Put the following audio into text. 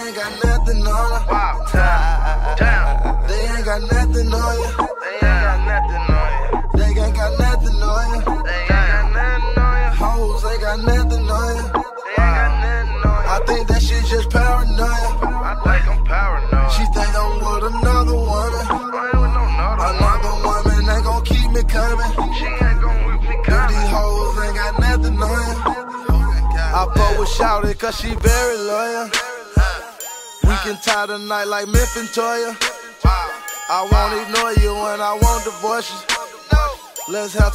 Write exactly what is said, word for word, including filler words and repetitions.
ain't got nothing on her. Wow, damn, damn. They ain't got nothing on you. They ain't got nothing on you. They ain't got nothing on you. They ain't got nothing on you. Hoes ain't got nothing on you. They ain't got nothing on you. I think that shit just paranoia. I think I'm paranoid. She think I'm with another woman. I ain't with no another Another woman ain't gon' keep me coming. She ain't gon' keep me coming. These hoes ain't got nothing on you. I fuck with Shawty cause she very loyal. We can tie the night like Myth and Toya. I won't ignore you when I won't divorce you. Let's have